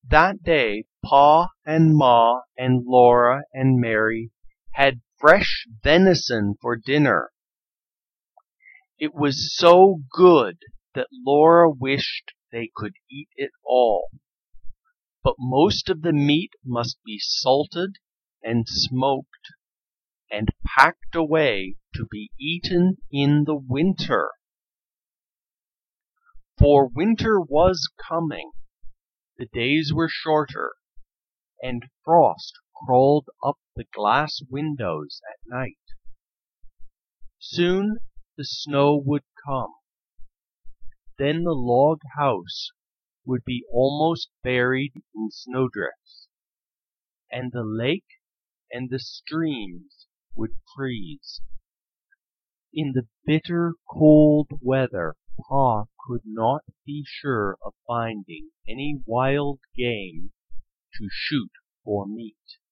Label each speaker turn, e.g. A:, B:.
A: That day Pa and Ma and Laura and Mary had fresh venison for dinner. It was so good that Laura wished they could eat it all, but most of the meat must be salted and smoked and packed away to be eaten in the winter. For winter was coming. The days were shorter, and frost crawled up the glass windows at night. Soon the snow would come. Then the log house would be almost buried in snowdrifts, and the lake and the streams would freeze. In the bitter cold weather Pa could not be sure of finding any wild game to shoot for meat.